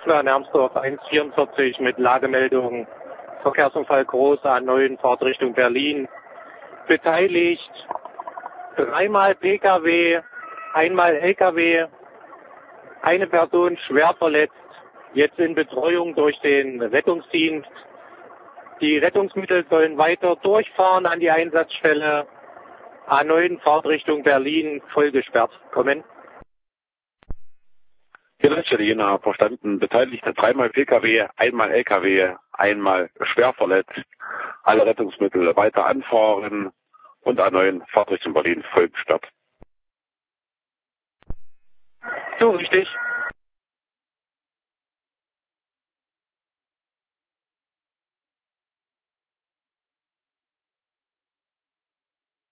Schaffner, Hermsdorf 144 mit Lagemeldung. Verkehrsunfall groß A9 Fahrtrichtung Berlin. Beteiligt 3-mal Pkw, 1-mal Lkw, eine Person schwer verletzt, jetzt in Betreuung durch den Rettungsdienst. Die Rettungsmittel sollen weiter durchfahren an die Einsatzstelle. A9 Fahrtrichtung Berlin voll gesperrt. Kommen. Die Leitstelle Jena verstanden. Beteiligte 3-mal Pkw, 1-mal Lkw, 1-mal schwer verletzt. Alle Rettungsmittel weiter anfahren und A9 Fahrtrichtung Berlin voll gesperrt. So, richtig.